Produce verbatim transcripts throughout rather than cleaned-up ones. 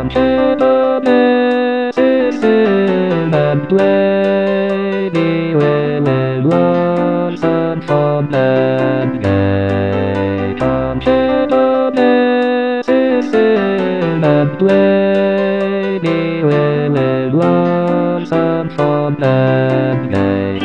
Consider sin and lady women loves and fun and gay. Consider sin and lady women loves and fun and gay.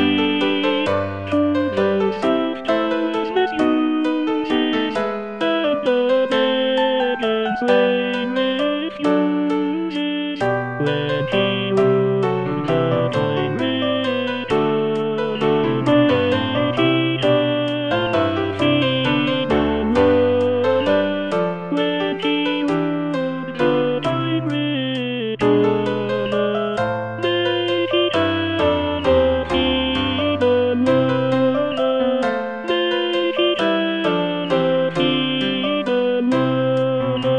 When he would not I'm return, he had freedom Lola. When he would not I'm return, he had freedom Lola. He had freedom Lola.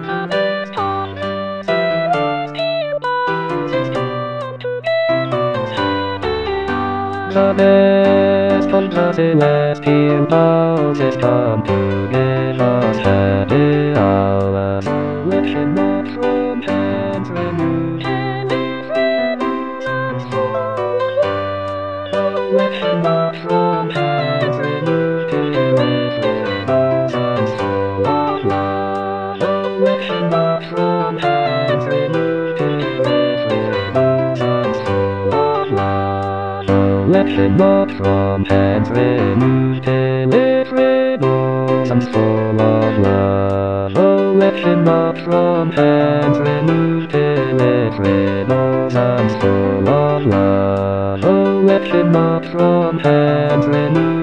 The best from the celestial houses come to give us happy hours. Let him not from hands removed. Let him not from hands removed. Till everything goes and full of love. Oh, let him not from hands removed. Till everything goes and full of love. Let him not from hands removed till it revolves and full of love. Oh, let him not from hands removed till it revolves and full of love. Oh, let him not from hands removed.